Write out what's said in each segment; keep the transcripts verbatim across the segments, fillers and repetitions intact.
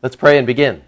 Let's pray and begin.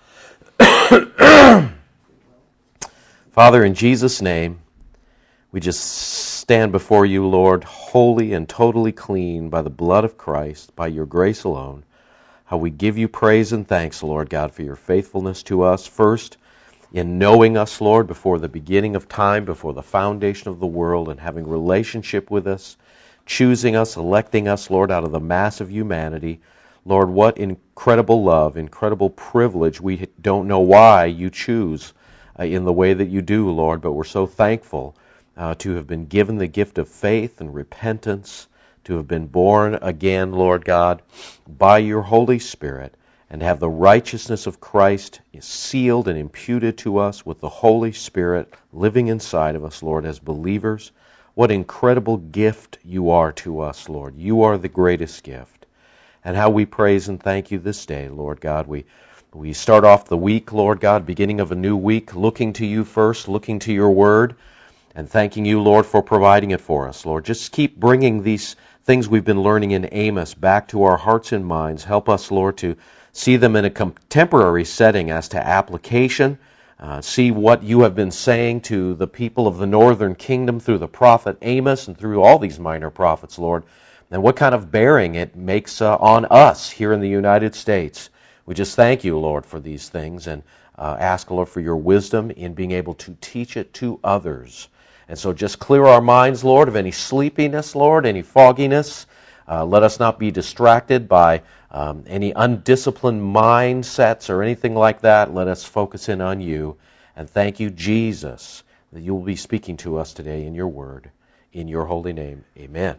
Father, in Jesus' name, we just stand before you, Lord, holy and totally clean by the blood of Christ, by your grace alone. How we give you praise and thanks, Lord God, for your faithfulness to us. First, in knowing us, Lord, before the beginning of time, before the foundation of the world, and having relationship with us, choosing us, electing us, Lord, out of the mass of humanity. Lord, what incredible love, incredible privilege. We don't know why you choose uh, in the way that you do, Lord, but we're so thankful uh, to have been given the gift of faith and repentance, to have been born again, Lord God, by your Holy Spirit, and have the righteousness of Christ sealed and imputed to us with the Holy Spirit living inside of us, Lord, as believers. What incredible gift you are to us, Lord. You are the greatest gift. And how we praise and thank you this day, Lord God. We we start off the week, Lord God, beginning of a new week, looking to you first, looking to your word, and thanking you, Lord, for providing it for us. Lord, just keep bringing these things we've been learning in Amos back to our hearts and minds. Help us, Lord, to see them in a contemporary setting as to application. Uh, see what you have been saying to the people of the northern kingdom through the prophet Amos and through all these minor prophets, Lord. And what kind of bearing it makes uh, on us here in the United States. We just thank you, Lord, for these things and uh, ask, Lord, for your wisdom in being able to teach it to others. And so just clear our minds, Lord, of any sleepiness, Lord, any fogginess. Uh, let us not be distracted by um, any undisciplined mindsets or anything like that. Let us focus in on you. And thank you, Jesus, that you will be speaking to us today in your word. In your holy name, amen.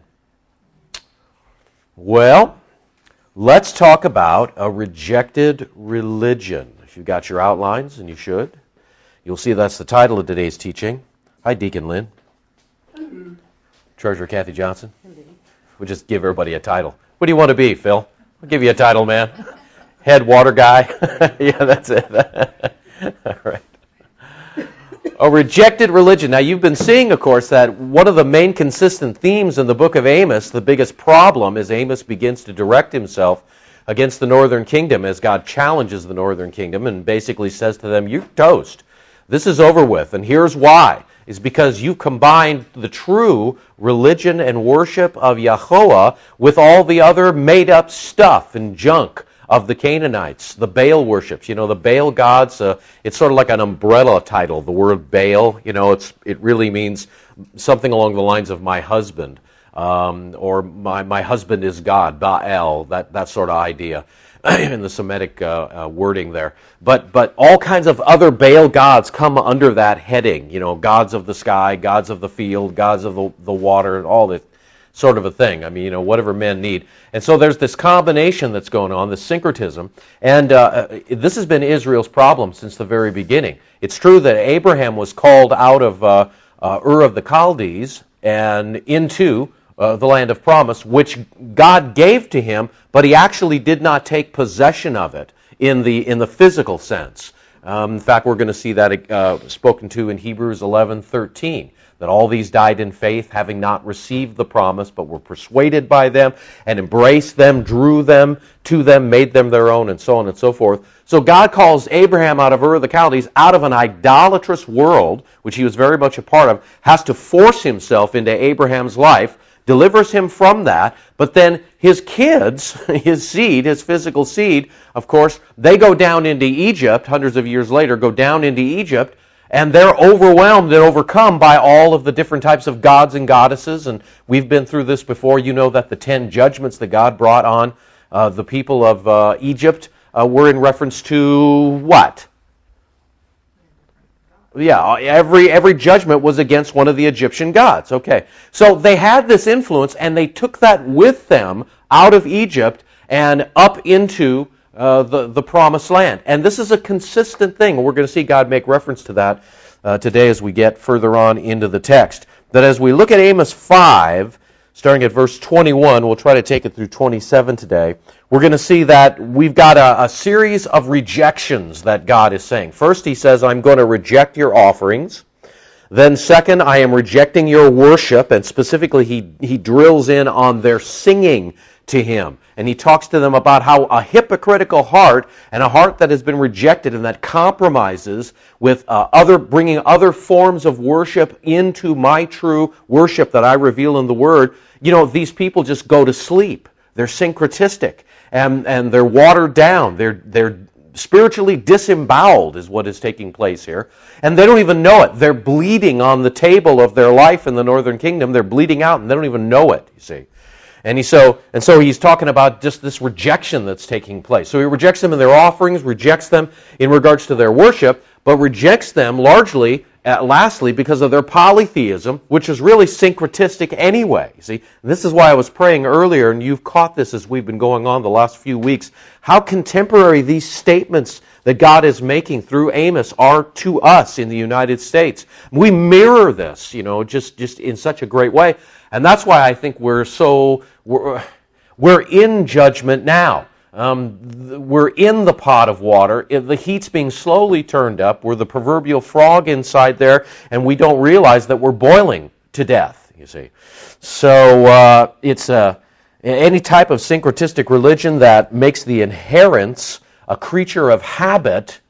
Well, let's talk about a rejected religion. If you've got your outlines, and you should, you'll see that's the title of today's teaching. Hi, Deacon Lynn. Mm-hmm. Treasurer Kathy Johnson. Mm-hmm. We'll just give everybody a title. What do you want to be, Phil? I'll give you a title, man. Head water guy. Yeah, that's it. All right. A rejected religion. Now, you've been seeing, of course, that one of the main consistent themes in the book of Amos, the biggest problem, is Amos begins to direct himself against the northern kingdom as God challenges the northern kingdom and basically says to them, you're toast. This is over with, and here's why. It's because you've combined the true religion and worship of Yahweh with all the other made-up stuff and junk of the Canaanites, the Baal worships. You know, the Baal gods, uh, it's sort of like an umbrella title, the word Baal. You know, it's it really means something along the lines of my husband, um, or my, my husband is God, Baal, that, that sort of idea in the Semitic uh, uh, wording there. But but all kinds of other Baal gods come under that heading, you know, gods of the sky, gods of the field, gods of the, the water, and all this sort of a thing. I mean, you know, whatever men need. And so there's this combination that's going on, this syncretism, and uh, this has been Israel's problem since the very beginning. It's true that Abraham was called out of uh, uh, Ur of the Chaldees and into uh, the land of promise, which God gave to him, but he actually did not take possession of it in the in the physical sense. Um, in fact, we're going to see that uh, spoken to in Hebrews eleven thirteen. That all these died in faith, having not received the promise, but were persuaded by them and embraced them, drew them to them, made them their own, and so on and so forth. So God calls Abraham out of Ur of the Chaldees, out of an idolatrous world, which he was very much a part of, has to force himself into Abraham's life, delivers him from that, but then his kids, his seed, his physical seed, of course, they go down into Egypt, hundreds of years later, go down into Egypt, and they're overwhelmed and overcome by all of the different types of gods and goddesses. And we've been through this before. You know that the ten judgments that God brought on uh, the people of uh, Egypt uh, were in reference to what? Yeah, every every judgment was against one of the Egyptian gods. Okay, so they had this influence, and they took that with them out of Egypt and up into Uh, the, the promised land. And this is a consistent thing. We're going to see God make reference to that uh, today as we get further on into the text. That as we look at Amos five, starting at verse twenty-one, we'll try to take it through twenty-seven today, we're going to see that we've got a, a series of rejections that God is saying. First, he says, I'm going to reject your offerings. Then second, I am rejecting your worship, and specifically he, he drills in on their singing to him. And he talks to them about how a hypocritical heart and a heart that has been rejected and that compromises with uh, other, bringing other forms of worship into my true worship that I reveal in the Word, you know, these people just go to sleep. They're syncretistic and, and they're watered down. They're, they're spiritually disemboweled is what is taking place here. And they don't even know it. They're bleeding on the table of their life in the northern kingdom. They're bleeding out and they don't even know it, you see. And he so and so he's talking about just this rejection that's taking place. So he rejects them in their offerings, rejects them in regards to their worship, but rejects them largely, uh, lastly, because of their polytheism, which is really syncretistic anyway. You see, this is why I was praying earlier, and you've caught this as we've been going on the last few weeks, how contemporary these statements that God is making through Amos are to us in the United States. We mirror this, you know, just, just in such a great way. And that's why I think we're so, we're, we're in judgment now. Um, we're in the pot of water. The heat's being slowly turned up. We're the proverbial frog inside there, and we don't realize that we're boiling to death, you see. So uh, it's uh, any type of syncretistic religion that makes the inherents a creature of habit,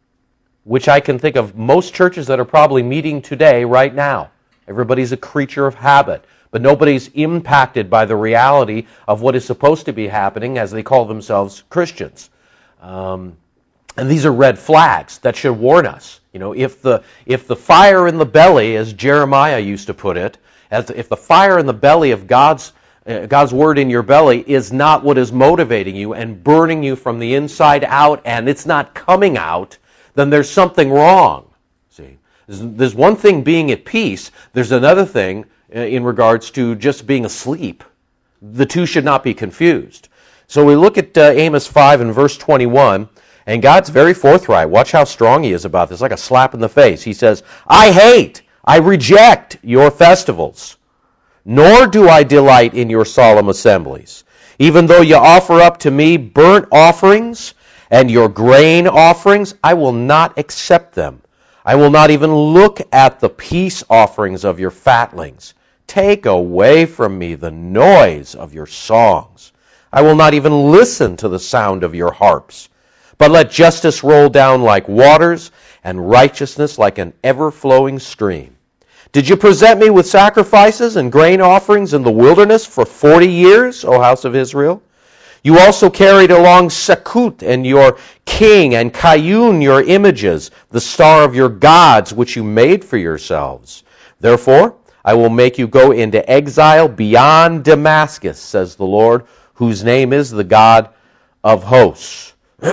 which I can think of most churches that are probably meeting today, right now. Everybody's a creature of habit. But nobody's impacted by the reality of what is supposed to be happening as they call themselves Christians. Um, and these are red flags that should warn us. You know, if the if the fire in the belly, as Jeremiah used to put it, as if the fire in the belly of God's uh, God's word in your belly is not what is motivating you and burning you from the inside out, and it's not coming out, then there's something wrong. See, there's, there's one thing being at peace. There's another thing in regards to just being asleep. The two should not be confused. So we look at uh, Amos five and verse twenty-one, and God's very forthright. Watch how strong he is about this, like a slap in the face. He says, I hate, I reject your festivals, nor do I delight in your solemn assemblies. Even though you offer up to me burnt offerings and your grain offerings, I will not accept them. I will not even look at the peace offerings of your fatlings. Take away from me the noise of your songs. I will not even listen to the sound of your harps. But let justice roll down like waters and righteousness like an ever-flowing stream. Did you present me with sacrifices and grain offerings in the wilderness for forty years, O house of Israel? You also carried along Sekut and your king, and Kayun your images, the star of your gods which you made for yourselves. Therefore, I will make you go into exile beyond Damascus, says the Lord, whose name is the God of hosts.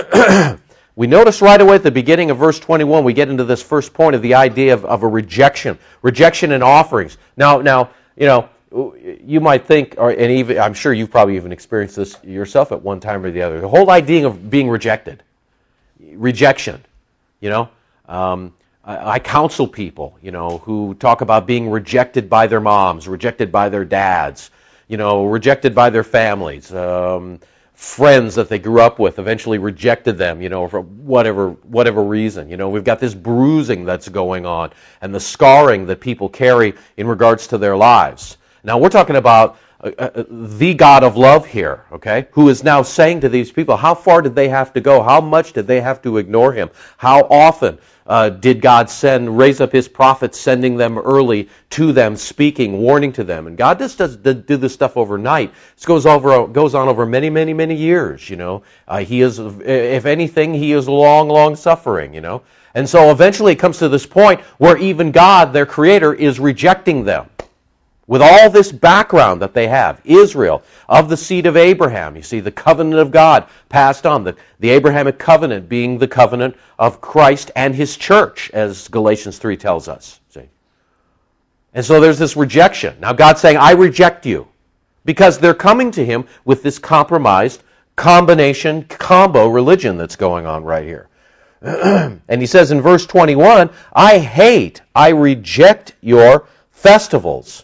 We notice right away at the beginning of verse twenty-one, we get into this first point of the idea of, of a rejection. Rejection in offerings. Now, now, you know, you might think, or and even I'm sure you've probably even experienced this yourself at one time or the other. The whole idea of being rejected, rejection. You know, um, I, I counsel people, you know, who talk about being rejected by their moms, rejected by their dads, you know, rejected by their families, um, friends that they grew up with eventually rejected them, you know, for whatever whatever reason. You know, we've got this bruising that's going on and the scarring that people carry in regards to their lives. Now, we're talking about uh, uh, the God of love here, okay, who is now saying to these people, how far did they have to go? How much did they have to ignore him? How often uh, did God send, raise up his prophets, sending them early to them, speaking, warning to them? And God just doesn't do this stuff overnight. This goes over, goes on over many, many, many years, you know. Uh, he is, if anything, he is long, long suffering, you know. And so eventually it comes to this point where even God, their creator, is rejecting them. With all this background that they have, Israel, of the seed of Abraham, you see, the covenant of God passed on, the, the Abrahamic covenant being the covenant of Christ and his church, as Galatians three tells us. See? And so there's this rejection. Now God's saying, I reject you, because they're coming to him with this compromised combination, combo religion that's going on right here. And he says in verse twenty-one, I hate, I reject your festivals.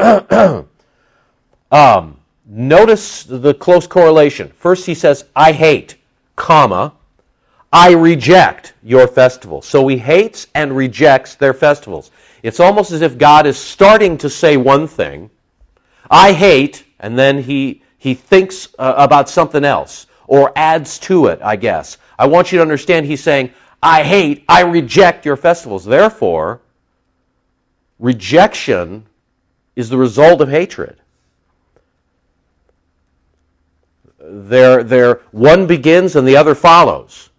um, notice the close correlation. First he says, I hate, comma, I reject your festivals. So he hates and rejects their festivals. It's almost as if God is starting to say one thing, I hate, and then he he thinks uh, about something else or adds to it, I guess. I want you to understand he's saying, I hate, I reject your festivals. Therefore, rejection is the result of hatred. There, there, one begins and the other follows.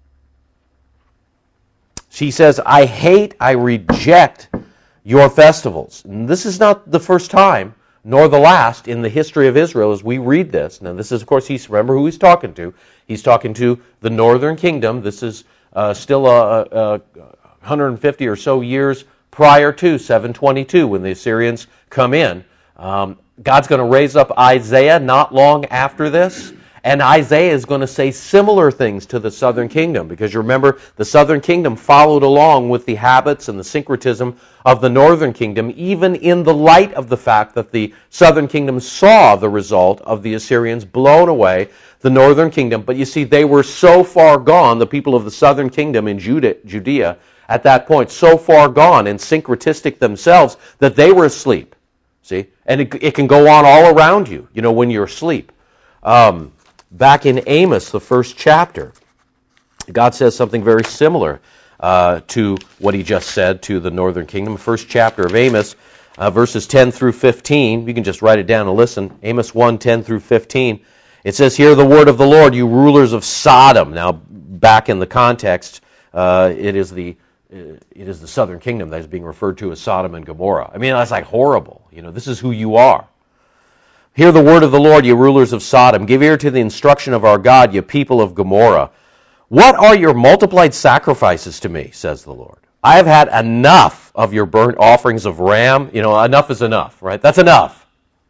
She says, I hate, I reject your festivals. And this is not the first time, nor the last in the history of Israel as we read this. Now, this is, of course, he's, remember who he's talking to. He's talking to the northern kingdom. This is uh, still a, a, a one hundred fifty or so years prior to seven twenty-two when the Assyrians come in. Um, God's going to raise up Isaiah not long after this. And Isaiah is going to say similar things to the southern kingdom, because you remember the southern kingdom followed along with the habits and the syncretism of the northern kingdom, even in the light of the fact that the southern kingdom saw the result of the Assyrians blown away the northern kingdom. But you see, they were so far gone, the people of the southern kingdom in Judah, Judea at that point, so far gone and syncretistic themselves that they were asleep. See? And it, it can go on all around you, you know, when you're asleep. Um... Back in Amos, the first chapter, God says something very similar uh, to what he just said to the northern kingdom. First chapter of Amos, uh, verses ten through fifteen. You can just write it down and listen. Amos one, ten through fifteen. It says, hear the word of the Lord, you rulers of Sodom. Now, back in the context, uh, it is the it is the southern kingdom that is being referred to as Sodom and Gomorrah. I mean, that's like horrible. You know, this is who you are. Hear the word of the Lord, you rulers of Sodom. Give ear to the instruction of our God, you people of Gomorrah. What are your multiplied sacrifices to me, says the Lord? I have had enough of your burnt offerings of ram. You know, enough is enough, right? That's enough.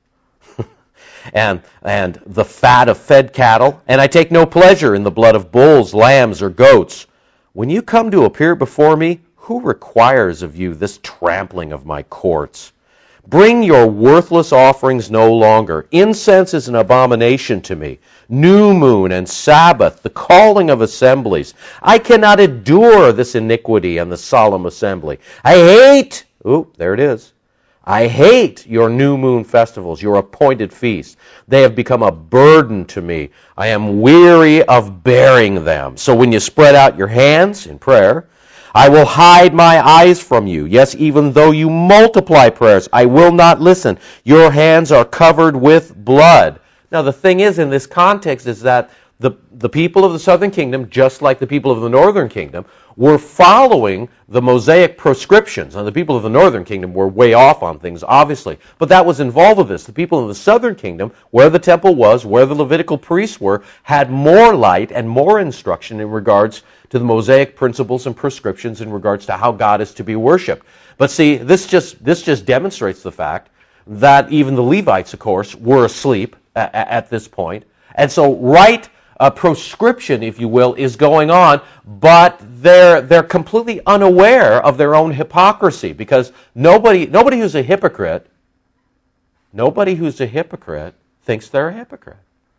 and and the fat of fed cattle. And I take no pleasure in the blood of bulls, lambs, or goats. When you come to appear before me, who requires of you this trampling of my courts? Bring your worthless offerings no longer. Incense is an abomination to me. New moon and Sabbath, the calling of assemblies. I cannot endure this iniquity and the solemn assembly. I hate, ooh, there it is. I hate your new moon festivals, your appointed feasts. They have become a burden to me. I am weary of bearing them. So when you spread out your hands in prayer, I will hide my eyes from you. Yes, even though you multiply prayers, I will not listen. Your hands are covered with blood. Now, the thing is, in this context, is that the, the people of the southern kingdom, just like the people of the northern kingdom, were following the Mosaic prescriptions. Now, the people of the northern kingdom were way off on things, obviously, but that was involved with this. The people in the southern kingdom, where the temple was, where the Levitical priests were, had more light and more instruction in regards to the Mosaic principles and prescriptions in regards to how God is to be worshipped. But see, this just this just demonstrates the fact that even the Levites, of course, were asleep at, at this point. And so right uh, proscription, if you will, is going on, but they're they're completely unaware of their own hypocrisy, because nobody nobody who's a hypocrite, nobody who's a hypocrite thinks they're a hypocrite.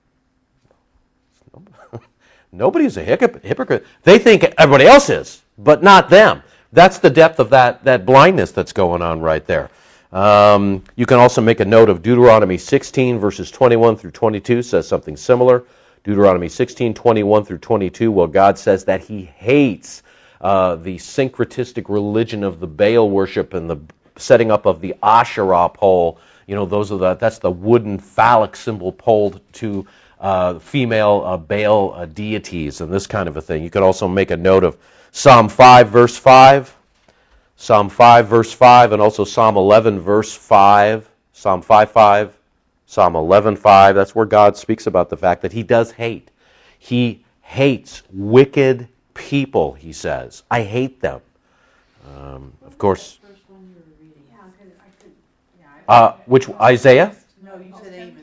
Nobody's a hypocrite. They think everybody else is, but not them. That's the depth of that, that blindness that's going on right there. Um, you can also make a note of Deuteronomy sixteen, verses twenty-one through twenty-two, says something similar. Deuteronomy sixteen, twenty-one through twenty-two, well, God says that he hates uh, the syncretistic religion of the Baal worship and the setting up of the Asherah pole. You know, those are the that's the wooden phallic symbol pole to Uh, female uh, Baal uh, deities and this kind of a thing. You could also make a note of Psalm five, verse five, Psalm five, verse five, and also Psalm eleven, verse five, Psalm five, five, Psalm eleven, five. That's where God speaks about the fact that he does hate. He hates wicked people, he says. I hate them. Um, of course. Uh, which, Isaiah? No, you said Amos.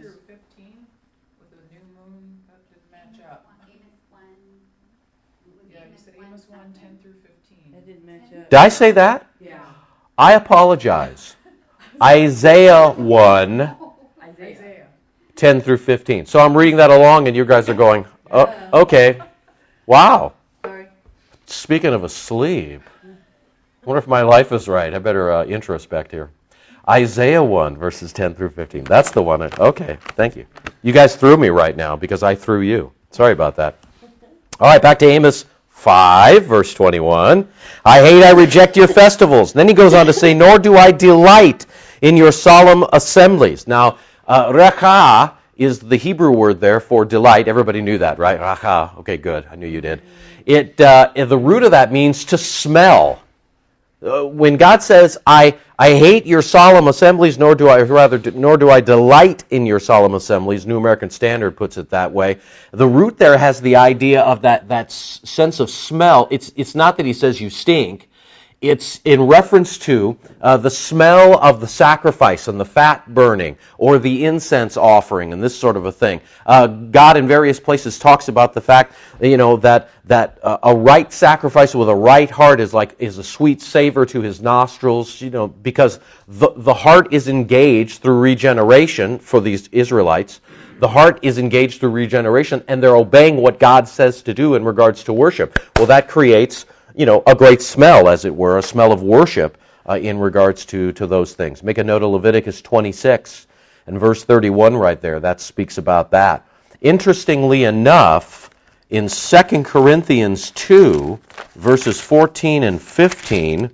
Did I say that? Yeah. I apologize. Isaiah one, Isaiah. ten through fifteen. So I'm reading that along and you guys are going, oh, okay. Wow. Sorry. Speaking of asleep, I wonder if my life is right. I better uh, introspect here. Isaiah one, verses ten through fifteen. That's the one. I, okay, thank you. You guys threw me right now because I threw you. Sorry about that. All right, back to Amos five, verse twenty-one. I hate, I reject your festivals. And then he goes on to say, nor do I delight in your solemn assemblies. Now, uh, recha is the Hebrew word there for delight. Everybody knew that, right? Recha. Okay, good. I knew you did. It uh, the root of that means to smell. Uh, when God says, I, I hate your solemn assemblies, nor do I rather nor do I delight in your solemn assemblies, New American Standard puts it that way. The root there has the idea of that, that sense of smell. It's, it's not that he says you stink. It's in reference to uh, the smell of the sacrifice and the fat burning or the incense offering and this sort of a thing. Uh, God in various places talks about the fact, you know, that that uh, a right sacrifice with a right heart is like is a sweet savor to his nostrils, you know, because the the heart is engaged through regeneration for these Israelites. The heart is engaged through regeneration, and they're obeying what God says to do in regards to worship. Well, that creates, you know, a great smell, as it were, a smell of worship uh, in regards to, to those things. Make a note of Leviticus twenty-six and verse thirty-one right there. That speaks about that. Interestingly enough, in Second Corinthians two, verses fourteen and fifteen,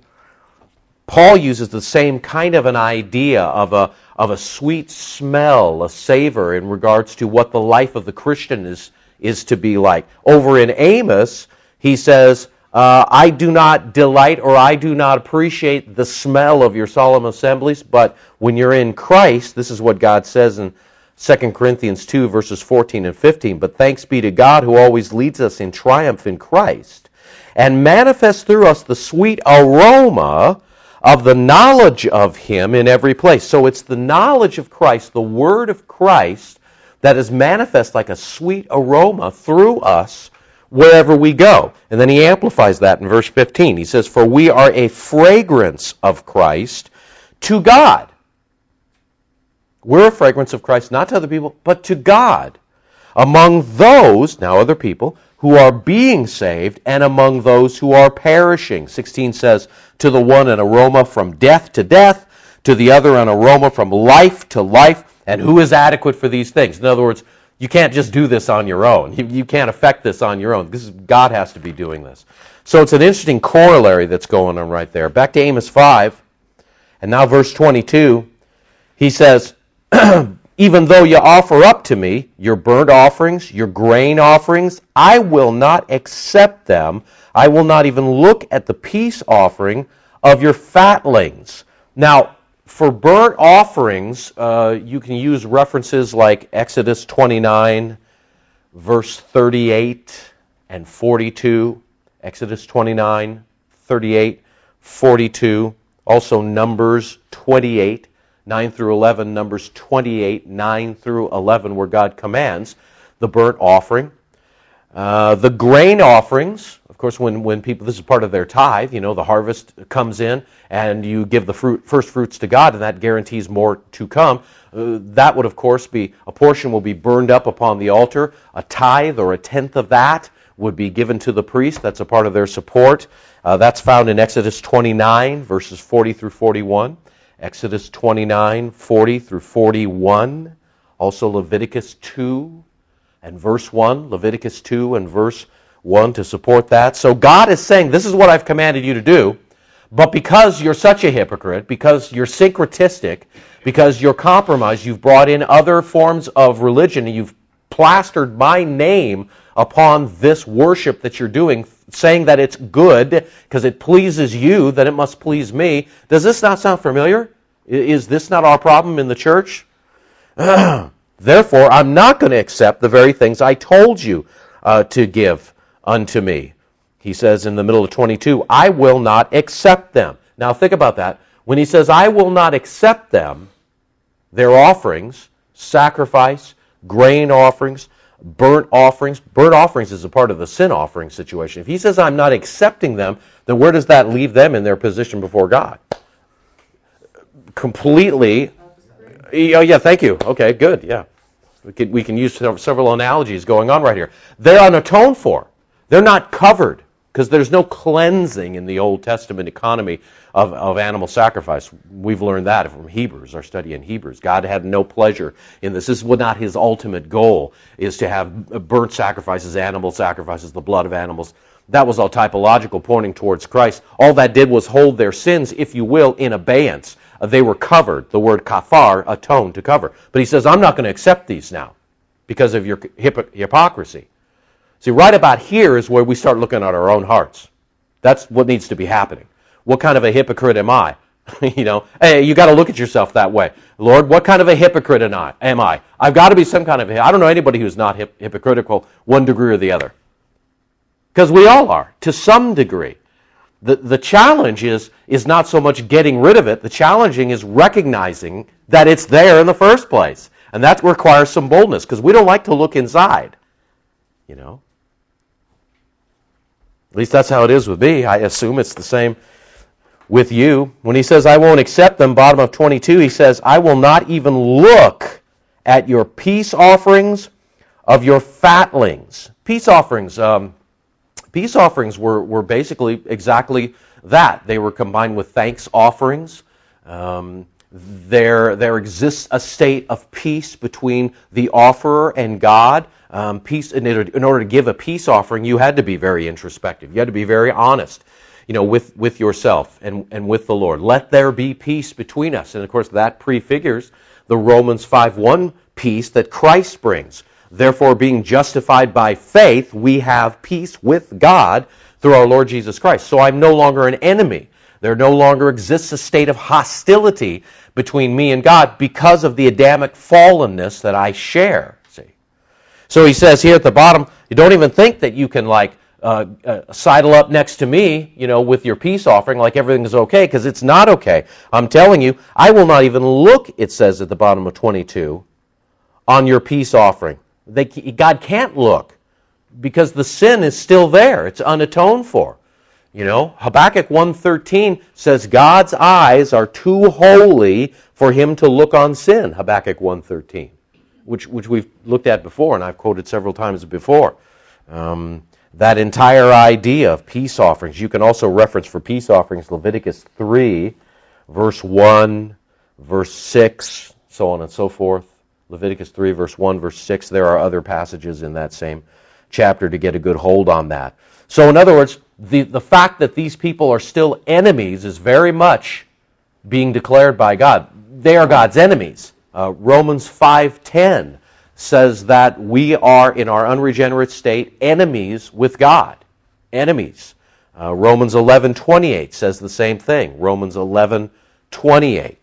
Paul uses the same kind of an idea of a, of a sweet smell, a savor in regards to what the life of the Christian is, is to be like. Over in Amos, he says, Uh, I do not delight or I do not appreciate the smell of your solemn assemblies, but when you're in Christ, this is what God says in Second Corinthians two, verses fourteen and fifteen, but thanks be to God who always leads us in triumph in Christ and manifests through us the sweet aroma of the knowledge of Him in every place. So it's the knowledge of Christ, the Word of Christ, that is manifest like a sweet aroma through us wherever we go. And then he amplifies that in verse fifteen. He says, for we are a fragrance of Christ to God. We're a fragrance of Christ, not to other people, but to God. Among those, now other people, who are being saved, and among those who are perishing. sixteen says, to the one an aroma from death to death, to the other an aroma from life to life. And who is adequate for these things? In other words, you can't just do this on your own. You, you can't affect this on your own. This is, God has to be doing this. So it's an interesting corollary that's going on right there. Back to Amos five, and now verse twenty-two. He says, even though you offer up to me your burnt offerings, your grain offerings, I will not accept them. I will not even look at the peace offering of your fatlings. Now, for burnt offerings, uh, you can use references like Exodus twenty-nine, verse thirty-eight and forty-two. Exodus twenty-nine, thirty-eight, forty-two. Also Numbers twenty-eight, nine through eleven. Numbers twenty-eight, nine through eleven, where God commands the burnt offering. Uh, the grain offerings, of course, when, when people, this is part of their tithe, you know, the harvest comes in and you give the fruit, first fruits to God, and that guarantees more to come. Uh, that would, of course, be, a portion will be burned up upon the altar. A tithe or a tenth of that would be given to the priest. That's a part of their support. Uh, that's found in Exodus twenty-nine, verses forty through forty-one. Exodus twenty-nine, forty through forty-one. Also Leviticus two. And verse one, Leviticus two and verse one to support that. So God is saying, this is what I've commanded you to do, but because you're such a hypocrite, because you're syncretistic, because you're compromised, you've brought in other forms of religion, and you've plastered my name upon this worship that you're doing, saying that it's good because it pleases you, that it must please me. Does this not sound familiar? Is this not our problem in the church? Therefore, I'm not going to accept the very things I told you uh, to give unto me. He says in the middle of twenty-two, I will not accept them. Now think about that. When he says, I will not accept them, their offerings, sacrifice, grain offerings, burnt offerings. Burnt offerings is a part of the sin offering situation. If he says, I'm not accepting them, then where does that leave them in their position before God? Completely. Oh, yeah, thank you. Okay, good, yeah. We can, we can use several analogies going on right here. They're unatoned for. They're not covered. Because there's no cleansing in the Old Testament economy of, of animal sacrifice. We've learned that from Hebrews, our study in Hebrews. God had no pleasure in this. This was not his ultimate goal, is to have burnt sacrifices, animal sacrifices, the blood of animals. That was all typological, pointing towards Christ. All that did was hold their sins, if you will, in abeyance. Uh, they were covered. The word kafar, atone, to cover. But he says, I'm not going to accept these now because of your hypo- hypocrisy. See, right about here is where we start looking at our own hearts. That's what needs to be happening. What kind of a hypocrite am I? you know, hey, you got to look at yourself that way. Lord, what kind of a hypocrite am I? Am I? I've got to be some kind of. I don't know anybody who's not hip, hypocritical, one degree or the other. Because we all are, to some degree. The the challenge is is not so much getting rid of it. The challenging is recognizing that it's there in the first place, and that requires some boldness because we don't like to look inside. You know. At least that's how it is with me. I assume it's the same with you. When he says, I won't accept them, bottom of twenty-two, he says, I will not even look at your peace offerings of your fatlings. Peace offerings, um, peace offerings were, were basically exactly that. They were combined with thanks offerings. Um, there, there exists a state of peace between the offerer and God. Um, peace in order, in order to give a peace offering, you had to be very introspective. You had to be very honest, you know, with, with yourself and, and with the Lord. Let there be peace between us. And of course, that prefigures the Romans five one peace that Christ brings. Therefore, being justified by faith, we have peace with God through our Lord Jesus Christ. So I'm no longer an enemy. There no longer exists a state of hostility between me and God because of the Adamic fallenness that I share. So he says here at the bottom, you don't even think that you can like uh, uh, sidle up next to me, you know, with your peace offering like everything is okay, because it's not okay. I'm telling you, I will not even look, it says at the bottom of twenty-two, on your peace offering. They, God can't look because the sin is still there. It's unatoned for. You know, Habakkuk one thirteen says God's eyes are too holy for him to look on sin, Habakkuk one thirteen. Which, which we've looked at before, and I've quoted several times before. Um, that entire idea of peace offerings. You can also reference for peace offerings Leviticus three, verse one, verse six, so on and so forth. Leviticus three, verse one, verse six. There are other passages in that same chapter to get a good hold on that. So in other words, the, the fact that these people are still enemies is very much being declared by God. They are God's enemies. Uh, Romans five ten says that we are, in our unregenerate state, enemies with God. Enemies. Uh, Romans eleven twenty-eight says the same thing. Romans eleven twenty-eight.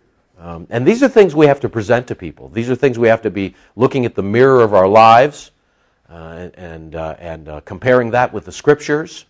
Um, and these are things we have to present to people. These are things we have to be looking at the mirror of our lives uh, and uh, and uh, comparing that with the Scriptures.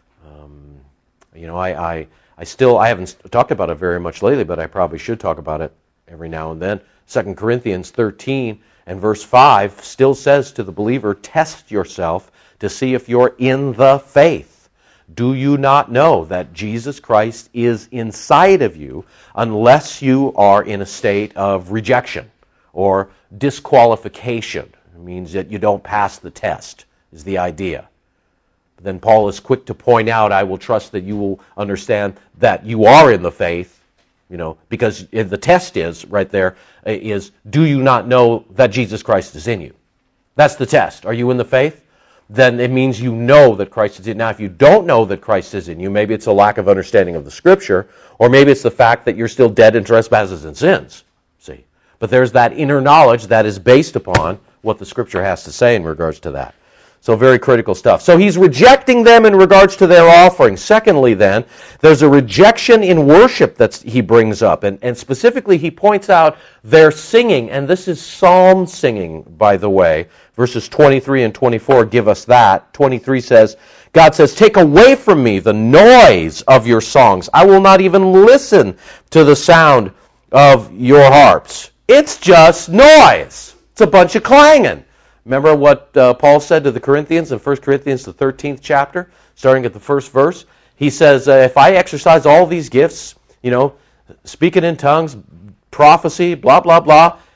Um, you know, I, I I still I haven't talked about it very much lately, but I probably should talk about it every now and then. Second Corinthians thirteen and verse five still says to the believer, test yourself to see if you're in the faith. Do you not know that Jesus Christ is inside of you unless you are in a state of rejection or disqualification? It means that you don't pass the test, is the idea. Then Paul is quick to point out, I will trust that you will understand that you are in the faith. You know, because the test is, right there, is, do you not know that Jesus Christ is in you? That's the test. Are you in the faith? Then it means you know that Christ is in you. Now, if you don't know that Christ is in you, maybe it's a lack of understanding of the Scripture, or maybe it's the fact that you're still dead in trespasses and sins. See? But there's that inner knowledge that is based upon what the Scripture has to say in regards to that. So very critical stuff. So he's rejecting them in regards to their offering. Secondly, then, there's a rejection in worship that he brings up. And, and specifically, he points out their singing. And this is psalm singing, by the way. Verses twenty-three and twenty-four give us that. twenty-three says, God says, take away from me the noise of your songs. I will not even listen to the sound of your harps. It's just noise. It's a bunch of clanging. Remember what uh, Paul said to the Corinthians in First Corinthians, the thirteenth chapter, starting at the first verse? He says, uh, if I exercise all these gifts, you know, speaking in tongues, prophecy, blah, blah, blah,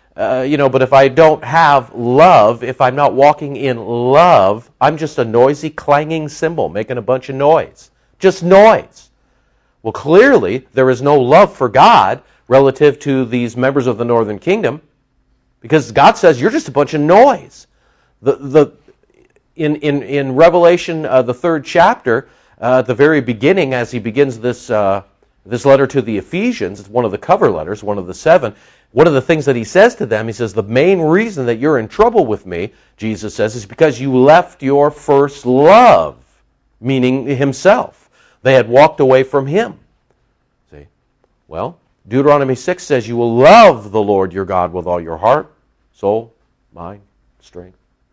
uh, you know, but if I don't have love, if I'm not walking in love, I'm just a noisy, clanging cymbal making a bunch of noise. Just noise. Well, clearly, there is no love for God relative to these members of the northern kingdom, because God says you're just a bunch of noise. The the in in in Revelation, uh, the third chapter, uh, at the very beginning, as he begins this uh, this letter to the Ephesians, it's one of the cover letters, one of the seven. One of the things that he says to them, he says, the main reason that you're in trouble with me, Jesus says, is because you left your first love, meaning himself. They had walked away from him. See? Well, Deuteronomy six says you will love the Lord your God with all your heart, soul, mind, strength.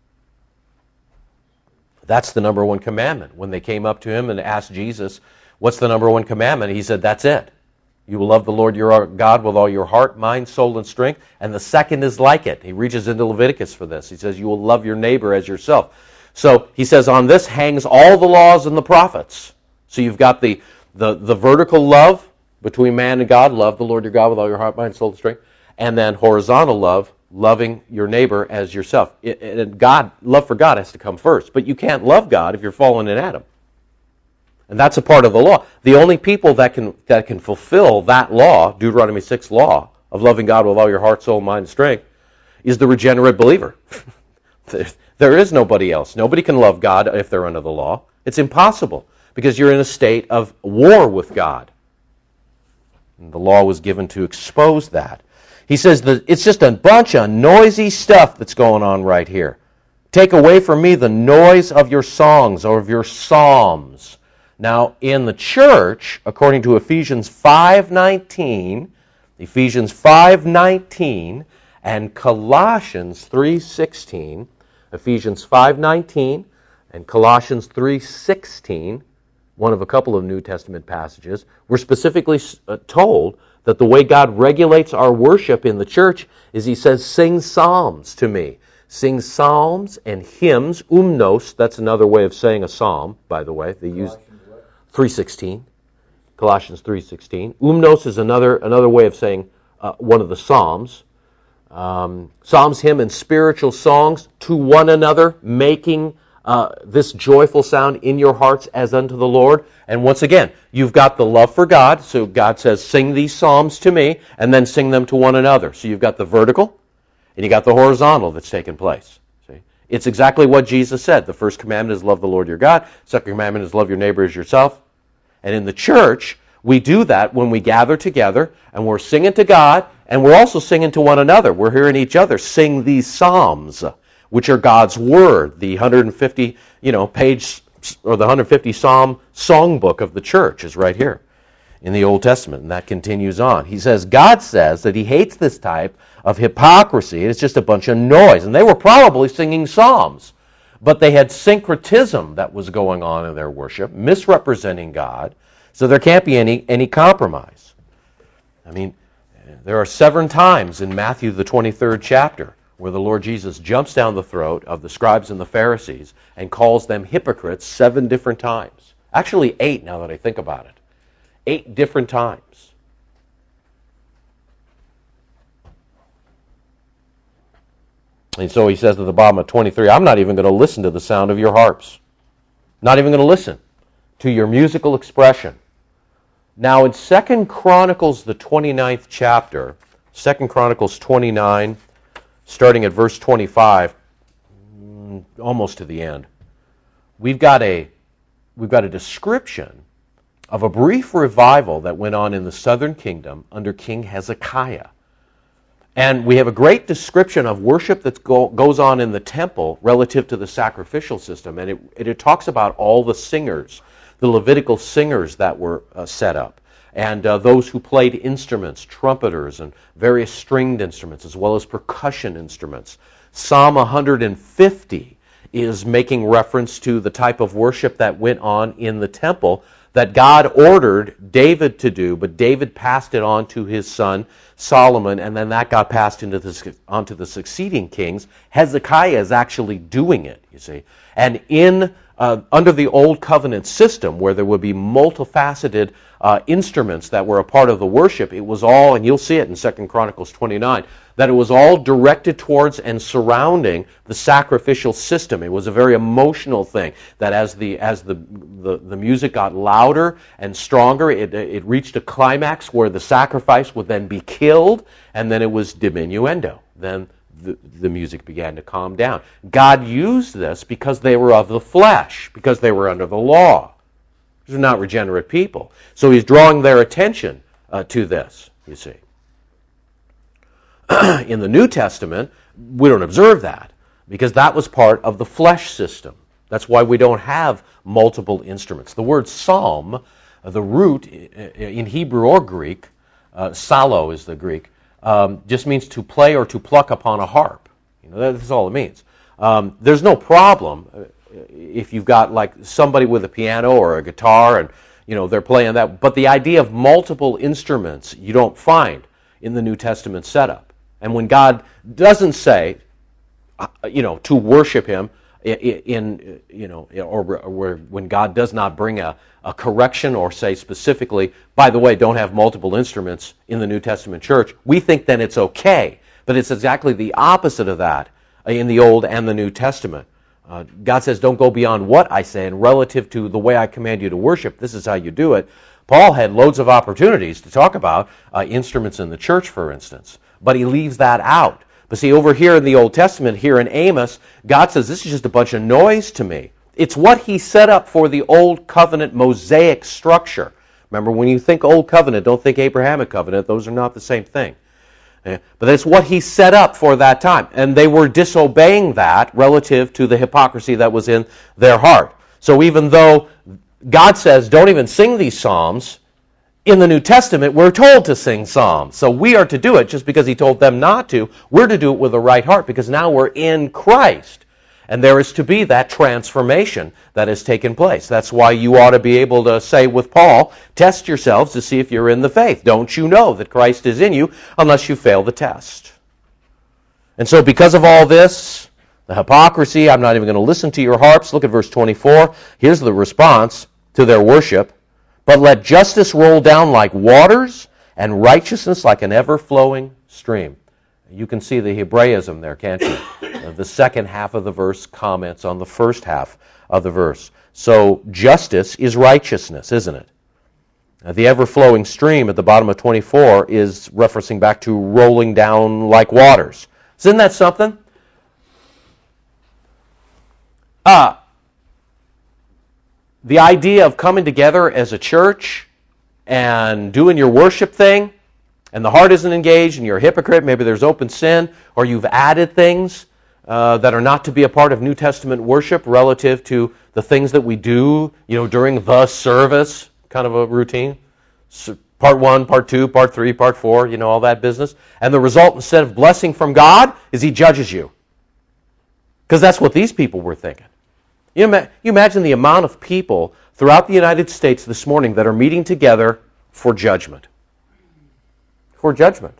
That's the number one commandment. When they came up to him and asked Jesus, what's the number one commandment? He said, that's it. You will love the Lord your God with all your heart, mind, soul, and strength. And the second is like it. He reaches into Leviticus for this. He says, you will love your neighbor as yourself. So he says, on this hangs all the laws and the prophets. So you've got the, the, the vertical love between man and God, love the Lord your God with all your heart, mind, soul, and strength. And then horizontal love, loving your neighbor as yourself. It, it, God, love for God has to come first. But you can't love God if you're fallen in Adam. And that's a part of the law. The only people that can that can fulfill that law, Deuteronomy six law, of loving God with all your heart, soul, mind, and strength, is the regenerate believer. There is nobody else. Nobody can love God if they're under the law. It's impossible, because you're in a state of war with God. And the law was given to expose that. He says that it's just a bunch of noisy stuff that's going on right here. Take away from me the noise of your songs or of your psalms. Now, in the church, according to Ephesians five nineteen, Ephesians five nineteen and Colossians three sixteen, Ephesians five nineteen and Colossians three sixteen, one of a couple of New Testament passages, we're specifically told that the way God regulates our worship in the church is he says, sing psalms to me. Sing psalms and hymns, umnos, that's another way of saying a psalm, by the way. They use three sixteen, Colossians three sixteen. Umnos is another another way of saying uh, one of the psalms. Um, psalms, hymn, and spiritual songs to one another, making uh, this joyful sound in your hearts as unto the Lord. And once again, you've got the love for God, so God says, sing these psalms to me, and then sing them to one another. So you've got the vertical, and you got the horizontal that's taken place. See? It's exactly what Jesus said. The first commandment is love the Lord your God. Second commandment is love your neighbor as yourself. And in the church, we do that when we gather together, and we're singing to God, and we're also singing to one another. We're hearing each other sing these psalms, which are God's word, the one hundred fifty, you know, page, or the one hundred fifty psalm songbook of the church is right here in the Old Testament, and that continues on. He says, God says that he hates this type of hypocrisy. It's just a bunch of noise. And they were probably singing psalms, but they had syncretism that was going on in their worship, misrepresenting God, so there can't be any, any compromise. I mean, there are seven times in Matthew, the twenty-third chapter, where the Lord Jesus jumps down the throat of the scribes and the Pharisees and calls them hypocrites seven different times. Actually, eight, now that I think about it. Eight different times. And so he says at the bottom of twenty-three, I'm not even going to listen to the sound of your harps. Not even going to listen to your musical expression. Now in Second Chronicles, the twenty-ninth chapter, Second Chronicles twenty-nine, starting at verse twenty-five, almost to the end, we've got a we've got a description of a brief revival that went on in the southern kingdom under King Hezekiah. And we have a great description of worship that go, goes on in the temple relative to the sacrificial system. And it, it, it talks about all the singers, the Levitical singers that were uh, set up, and uh, those who played instruments, trumpeters, and various stringed instruments, as well as percussion instruments. Psalm one hundred fifty is making reference to the type of worship that went on in the temple that God ordered David to do, but David passed it on to his son Solomon, and then that got passed into the, onto the succeeding kings. Hezekiah is actually doing it, you see. And in uh, under the Old Covenant system, where there would be multifaceted uh, instruments that were a part of the worship, it was all, and you'll see it in Second Chronicles twenty-nine, that it was all directed towards and surrounding the sacrificial system. It was a very emotional thing, that as the as the the, the music got louder and stronger, it, it reached a climax where the sacrifice would then be killed, and then it was diminuendo. Then the, the music began to calm down. God used this because they were of the flesh, because they were under the law. These are not regenerate people. So he's drawing their attention uh, to this, you see. In the New Testament, we don't observe that, because that was part of the flesh system. That's why we don't have multiple instruments. The word psalm, uh, the root in Hebrew or Greek, uh, psallo is the Greek, um, just means to play or to pluck upon a harp. You know, that's all it means. Um, there's no problem if you've got like somebody with a piano or a guitar and you know they're playing that, but the idea of multiple instruments you don't find in the New Testament setup. And when God doesn't say, you know, to worship Him in, you know, or, or when God does not bring a, a correction or say specifically, by the way, don't have multiple instruments in the New Testament church, we think then it's okay. But it's exactly the opposite of that in the Old and the New Testament. Uh, God says, don't go beyond what I say, and relative to the way I command you to worship, this is how you do it. Paul had loads of opportunities to talk about uh, instruments in the church, for instance, but he leaves that out. But see, over here in the Old Testament, here in Amos, God says, this is just a bunch of noise to me. It's what He set up for the Old Covenant Mosaic structure. Remember, when you think Old Covenant, don't think Abrahamic Covenant. Those are not the same thing. But it's what He set up for that time. And they were disobeying that relative to the hypocrisy that was in their heart. So even though God says, don't even sing these psalms, in the New Testament, we're told to sing psalms. So we are to do it just because He told them not to. We're to do it with a right heart because now we're in Christ. And there is to be that transformation that has taken place. That's why you ought to be able to say with Paul, test yourselves to see if you're in the faith. Don't you know that Christ is in you unless you fail the test? And so because of all this, the hypocrisy, I'm not even going to listen to your harps. Look at verse twenty-four. Here's the response to their worship. But let justice roll down like waters and righteousness like an ever-flowing stream. You can see the Hebraism there, can't you? The second half of the verse comments on the first half of the verse. So justice is righteousness, isn't it? Now, the ever-flowing stream at the bottom of twenty-four is referencing back to rolling down like waters. Isn't that something? Ah. Uh, The idea of coming together as a church and doing your worship thing, and the heart isn't engaged, and you're a hypocrite, maybe there's open sin, or you've added things uh, that are not to be a part of New Testament worship relative to the things that we do, you know, during the service, kind of a routine. So part one, part two, part three, part four, you know, all that business. And the result, instead of blessing from God, is He judges you. Because that's what these people were thinking. You, ima- you imagine the amount of people throughout the United States this morning that are meeting together for judgment. For judgment.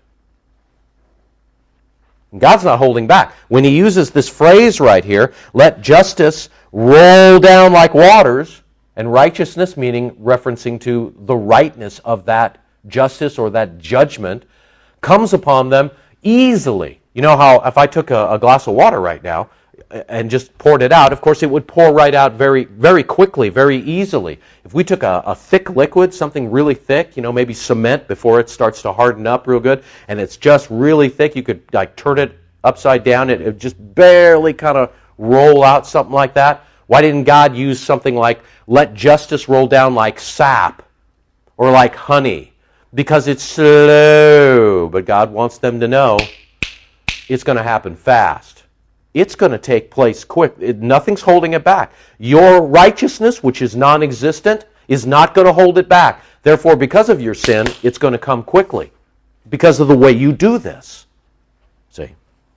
And God's not holding back. When He uses this phrase right here, let justice roll down like waters, and righteousness, meaning referencing to the rightness of that justice or that judgment, comes upon them easily. You know how if I took a, a glass of water right now, and just poured it out, of course it would pour right out very very quickly, very easily. If we took a, a thick liquid, something really thick, you know, maybe cement before it starts to harden up real good, and it's just really thick, you could like turn it upside down, it would just barely kind of roll out, something like that. Why didn't God use something like, let justice roll down like sap, or like honey? Because it's slow, but God wants them to know it's going to happen fast. It's going to take place quick. It, nothing's holding it back. Your righteousness, which is non-existent, is not going to hold it back. Therefore, because of your sin, it's going to come quickly because of the way you do this. See?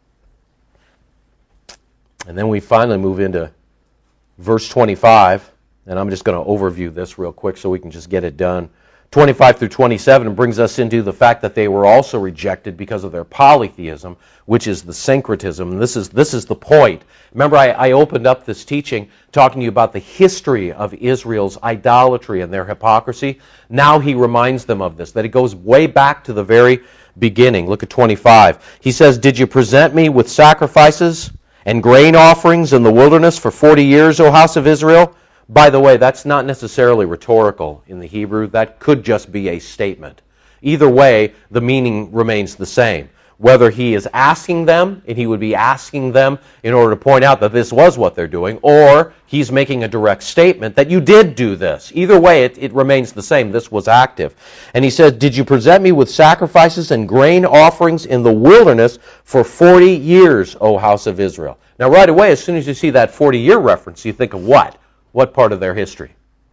And then we finally move into verse twenty-five, and I'm just going to overview this real quick so we can just get it done. twenty-five through twenty-seven brings us into the fact that they were also rejected because of their polytheism, which is the syncretism. And this is this is the point. Remember, I, I opened up this teaching talking to you about the history of Israel's idolatry and their hypocrisy. Now he reminds them of this, that it goes way back to the very beginning. Look at twenty-five. He says, "Did you present me with sacrifices and grain offerings in the wilderness for forty years, O house of Israel?" By the way, that's not necessarily rhetorical in the Hebrew. That could just be a statement. Either way, the meaning remains the same. Whether he is asking them, and he would be asking them in order to point out that this was what they're doing, or he's making a direct statement that you did do this. Either way, it, it remains the same. This was active. And he says, "Did you present me with sacrifices and grain offerings in the wilderness for forty years, O house of Israel?" Now, right away, as soon as you see that forty-year reference, you think of what? What part of their history?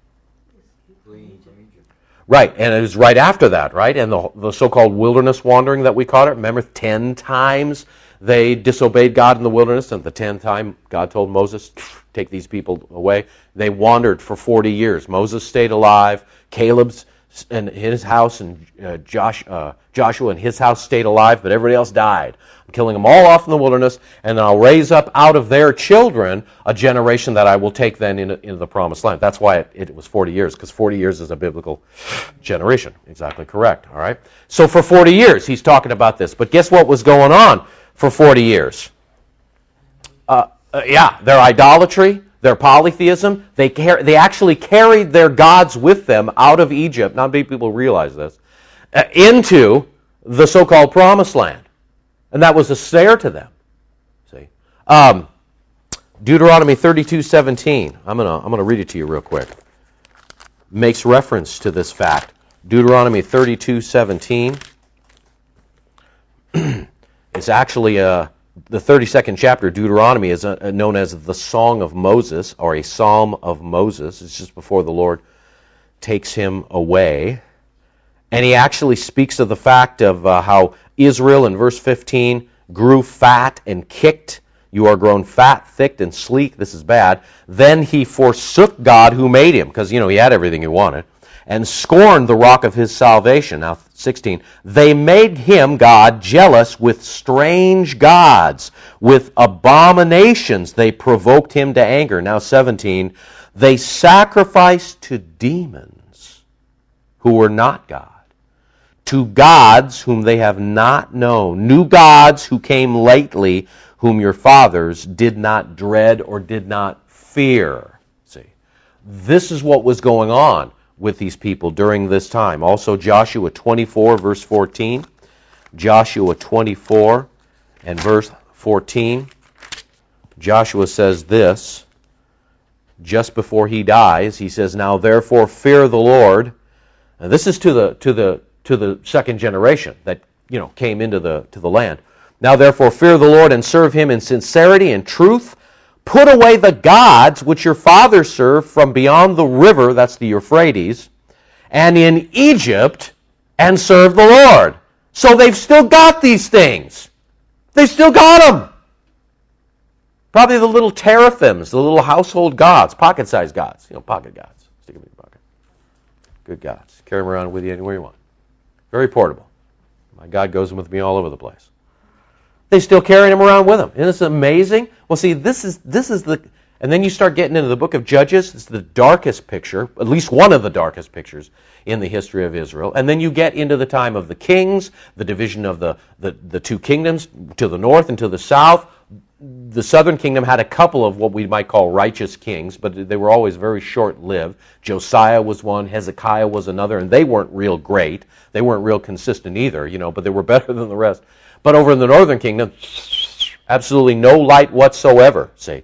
Right, and it was right after that, right? And the, the so-called wilderness wandering that we called it. Remember, ten times they disobeyed God in the wilderness, and the tenth time God told Moses, take these people away. They wandered for forty years. Moses stayed alive. Caleb's and his house and uh, Josh, uh, Joshua and his house stayed alive, but everybody else died. I'm killing them all off in the wilderness, and then I'll raise up out of their children a generation that I will take then into, into the promised land. That's why it, it was forty years, because forty years is a biblical generation. Exactly correct. All right. So for forty years, he's talking about this. But guess what was going on for forty years? Uh, uh, yeah, their idolatry, their polytheism. They car- they actually carried their gods with them out of Egypt. Not many people realize this. Uh, into the so-called promised land. And that was a snare to them. See, um, Deuteronomy thirty-two seventeen. I'm gonna I'm gonna read it to you real quick. Makes reference to this fact. Deuteronomy thirty-two seventeen. It's actually a the thirty-second chapter of Deuteronomy is a, a known as the Song of Moses, or a Psalm of Moses. It's just before the Lord takes him away. And he actually speaks of the fact of uh, how Israel, in verse fifteen, grew fat and kicked. You are grown fat, thick, and sleek. This is bad. Then he forsook God who made him, because, you know, he had everything he wanted, and scorned the rock of his salvation. Now, sixteen, they made him, God, jealous with strange gods. With abominations they provoked him to anger. Now, seventeen, they sacrificed to demons who were not God, to gods whom they have not known, new gods who came lately, whom your fathers did not dread or did not fear. See, this is what was going on with these people during this time. Also, Joshua twenty-four, verse fourteen. Joshua twenty-four and verse fourteen. Joshua says this, just before he dies. He says, "Now therefore fear the Lord." And this is to the to the to the second generation that, you know, came into the to the land. "Now therefore fear the Lord and serve him in sincerity and truth. Put away the gods which your fathers served from beyond the river," that's the Euphrates, "and in Egypt, and serve the Lord." So they've still got these things. They still got them. Probably the little teraphims, the little household gods, pocket-sized gods, you know, pocket gods. Stick them in your pocket. Good gods. Carry them around with you anywhere you want. Very portable. My God goes with me all over the place. They still carry them around with them. Isn't this amazing? Well, see, this is this is the, and then you start getting into the book of Judges. It's the darkest picture, at least one of the darkest pictures in the history of Israel. And then you get into the time of the kings, the division of the, the, the two kingdoms to the north and to the south. The southern kingdom had a couple of what we might call righteous kings, but they were always very short-lived. Josiah was one, Hezekiah was another, and they weren't real great. They weren't real consistent either, you know, but they were better than the rest. But over in the northern kingdom, absolutely no light whatsoever, see.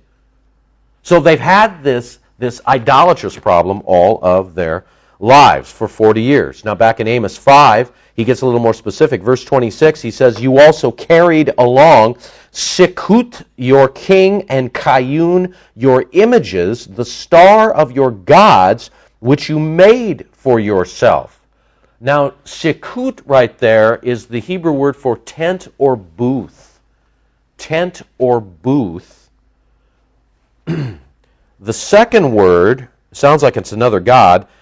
So they've had this, this idolatrous problem all of their lives for forty years. Now back in Amos five, he gets a little more specific. Verse twenty-six, he says, "You also carried along Sikut, your king, and Kayun, your images, the star of your gods, which you made for yourself." Now, Sikut right there is the Hebrew word for tent or booth. Tent or booth. The second word, sounds like it's another god,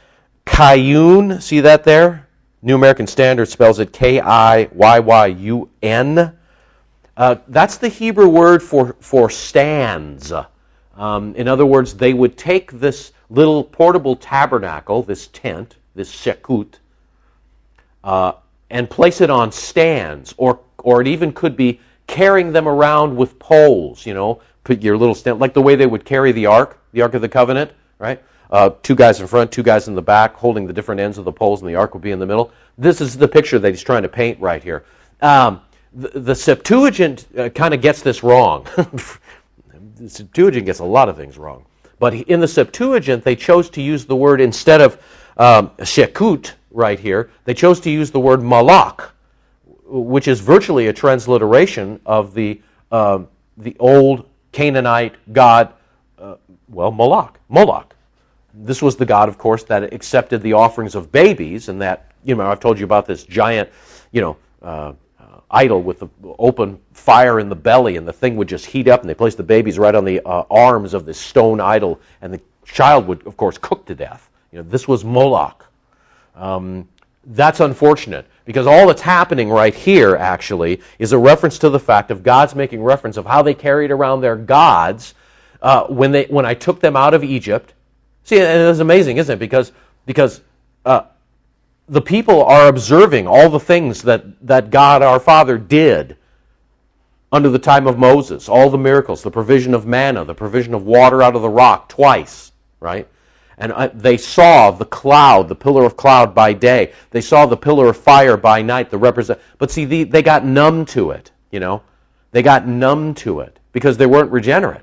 Kiyun, see that there? New American Standard spells it K I Y Y U N. Uh, that's the Hebrew word for, for stands. Um, in other words, they would take this little portable tabernacle, this tent, this shekut, uh, and place it on stands, or or it even could be carrying them around with poles, you know, put your little stand, like the way they would carry the Ark, the Ark of the Covenant, right? Uh, two guys in front, two guys in the back, holding the different ends of the poles, and the Ark would be in the middle. This is the picture that he's trying to paint right here. Um, the, the Septuagint uh, kind of gets this wrong. The Septuagint gets a lot of things wrong. But in the Septuagint, they chose to use the word, instead of um, shekut right here, they chose to use the word malach, which is virtually a transliteration of the uh, the old Canaanite god, uh, well, Moloch. Moloch. This was the god, of course, that accepted the offerings of babies, and that, you know, I've told you about this giant, you know, uh, uh, idol with the open fire in the belly, and the thing would just heat up, and they placed the babies right on the uh, arms of this stone idol, and the child would, of course, cook to death. You know, this was Moloch. Um, That's unfortunate, because all that's happening right here, actually, is a reference to the fact of God's making reference of how they carried around their gods uh, when they when I took them out of Egypt. See, and it's amazing, isn't it? Because because uh, the people are observing all the things that, that God our Father did under the time of Moses, all the miracles, the provision of manna, the provision of water out of the rock twice, right? And they saw the cloud, the pillar of cloud by day. They saw the pillar of fire by night. The represent. But see, the, they got numb to it, you know. They got numb to it because they weren't regenerate.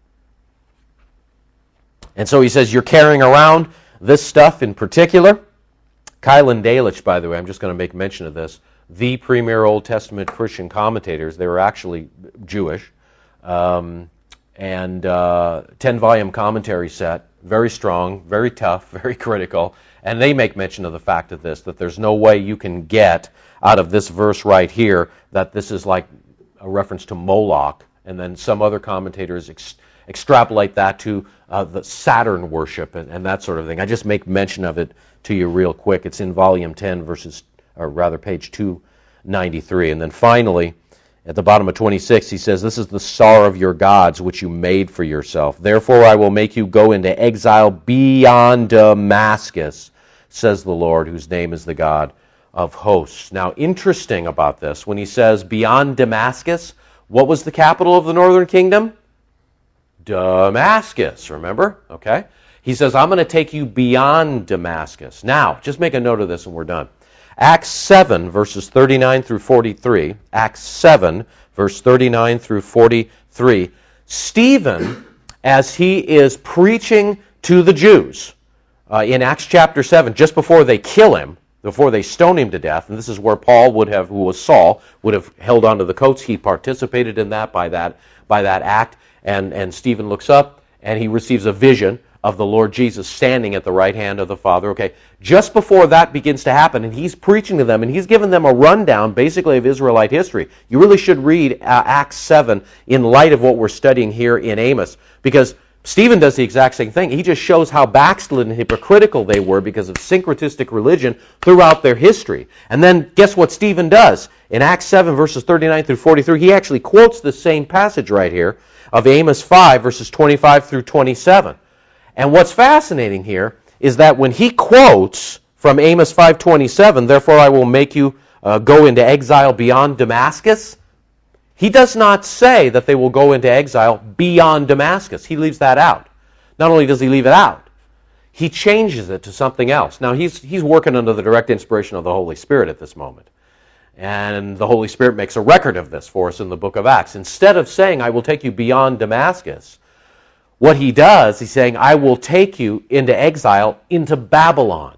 And so he says, you're carrying around this stuff in particular. Kylan Delitzsch, by the way, I'm just going to make mention of this, the premier Old Testament Christian commentators. They were actually Jewish. Um, and uh, ten-volume commentary set. Very strong, very tough, very critical, and they make mention of the fact of this, that there's no way you can get out of this verse right here that this is like a reference to Moloch, and then some other commentators ex- extrapolate that to uh, the Saturn worship and, and that sort of thing. I just make mention of it to you real quick. It's in volume ten, verses, or rather page two ninety-three. And then finally, at the bottom of twenty-six, he says, this is the star of your gods, which you made for yourself. Therefore I will make you go into exile beyond Damascus, says the Lord, whose name is the God of hosts. Now, interesting about this, when he says beyond Damascus, what was the capital of the northern kingdom? Damascus, remember? Okay. He says, I'm going to take you beyond Damascus. Now, just make a note of this and we're done. Acts seven, verses thirty-nine through forty-three. Acts seven, verse thirty-nine through forty-three. Stephen, as he is preaching to the Jews uh, in Acts chapter seven, just before they kill him, before they stone him to death, and this is where Paul would have, who was Saul, would have held onto the coats. He participated in that by that by that act, and, and Stephen looks up, and he receives a vision of the Lord Jesus standing at the right hand of the Father. Okay, just before that begins to happen, and he's preaching to them, and he's giving them a rundown, basically, of Israelite history. You really should read uh, Acts seven in light of what we're studying here in Amos, because Stephen does the exact same thing. He just shows how backslidden and hypocritical they were because of syncretistic religion throughout their history. And then guess what Stephen does? In Acts seven, verses thirty-nine through forty-three, he actually quotes the same passage right here of Amos five, verses twenty-five through twenty-seven. And what's fascinating here is that when he quotes from Amos five twenty-seven, therefore I will make you uh, go into exile beyond Damascus, he does not say that they will go into exile beyond Damascus. He leaves that out. Not only does he leave it out, he changes it to something else. Now, he's he's working under the direct inspiration of the Holy Spirit at this moment. And the Holy Spirit makes a record of this for us in the book of Acts. Instead of saying, I will take you beyond Damascus, what he does, he's saying, I will take you into exile into Babylon.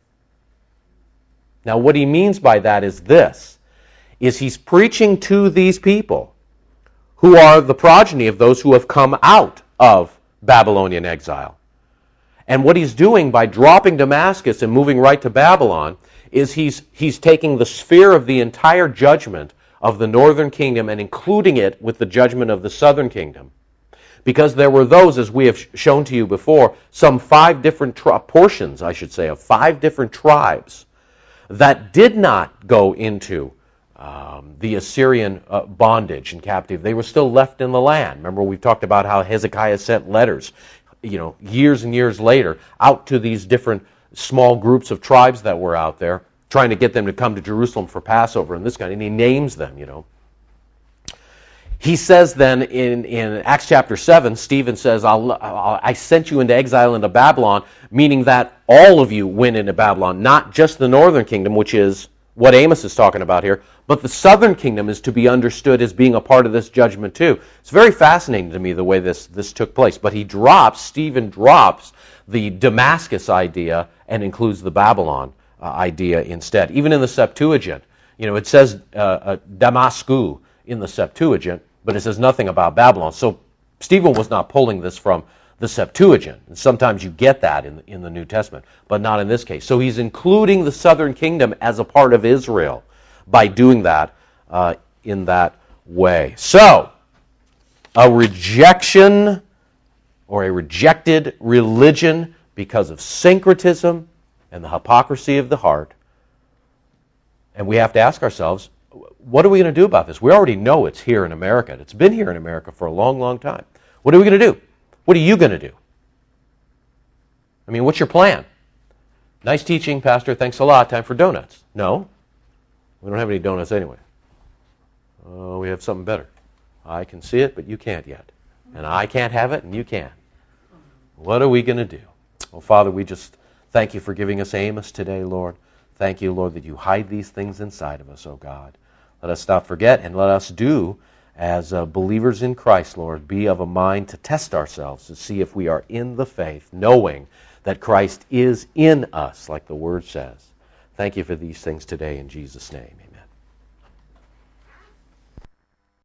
Now, what he means by that is this, is he's preaching to these people who are the progeny of those who have come out of Babylonian exile. And what he's doing by dropping Damascus and moving right to Babylon is he's he's taking the sphere of the entire judgment of the northern kingdom and including it with the judgment of the southern kingdom. Because there were those, as we have shown to you before, some five different tri- portions, I should say, of five different tribes that did not go into um, the Assyrian uh, bondage and captivity. They were still left in the land. Remember, we've talked about how Hezekiah sent letters, you know, years and years later, out to these different small groups of tribes that were out there, trying to get them to come to Jerusalem for Passover and this kind, and he names them, you know. He says then in, in Acts chapter seven, Stephen says, I'll, I'll, I sent you into exile into Babylon, meaning that all of you went into Babylon, not just the northern kingdom, which is what Amos is talking about here, but the southern kingdom is to be understood as being a part of this judgment too. It's very fascinating to me the way this, this took place. But he drops, Stephen drops the Damascus idea and includes the Babylon uh, idea instead. Even in the Septuagint, you know, it says uh, uh, Damascu in the Septuagint, but it says nothing about Babylon. So Stephen was not pulling this from the Septuagint. And sometimes you get that in, in the New Testament, but not in this case. So he's including the southern kingdom as a part of Israel by doing that uh, in that way. So, a rejection or a rejected religion because of syncretism and the hypocrisy of the heart. And we have to ask ourselves, what are we going to do about this? We already know it's here in America. It's been here in America for a long, long time. What are we going to do? What are you going to do? I mean, what's your plan? Nice teaching, Pastor. Thanks a lot. Time for donuts. No. We don't have any donuts anyway. Oh, we have something better. I can see it, but you can't yet. And I can't have it, and you can. What are we going to do? Well, Father, we just thank you for giving us Amos today, Lord. Thank you, Lord, that you hide these things inside of us, oh God. Let us not forget, and let us do, as uh, believers in Christ, Lord, be of a mind to test ourselves to see if we are in the faith, knowing that Christ is in us, like the Word says. Thank you for these things today in Jesus' name. Amen.